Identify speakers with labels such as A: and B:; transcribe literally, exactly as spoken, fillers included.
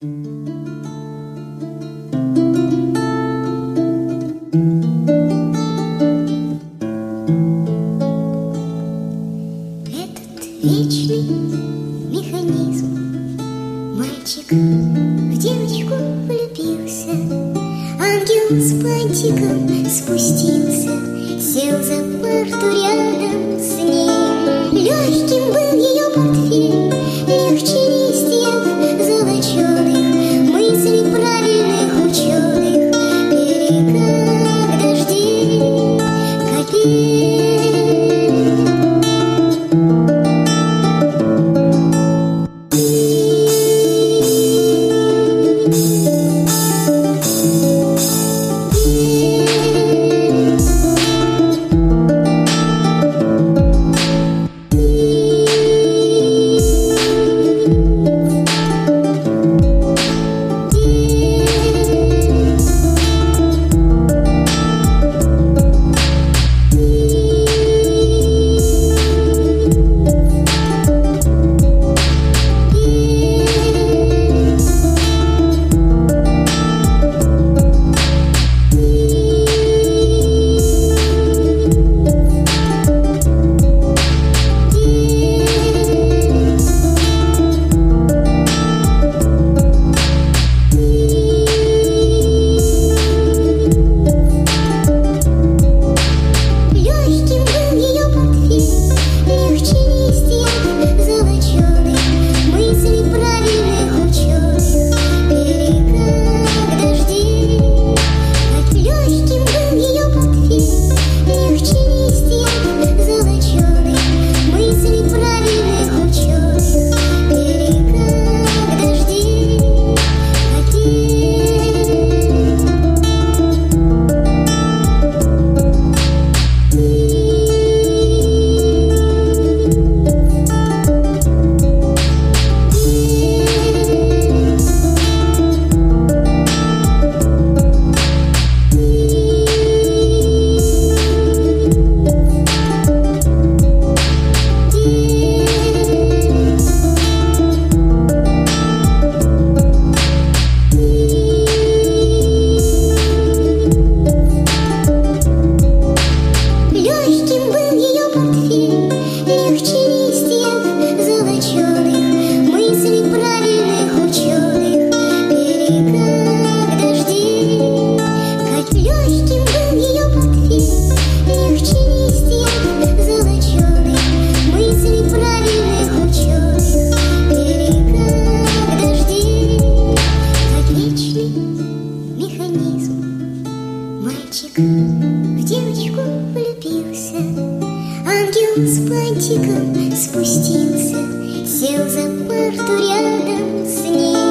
A: Этот вечный механизм. Мальчик в девочку влюбился, ангел с бантиком спустился, сел за парту рядом с ним. Легким был ее портфель, легче листьев золоченых, мыслей правильных ученых, перекат дождей, капель. Мальчик в девочку влюбился, ангел с бантиком спустился, сел за парту рядом с ней.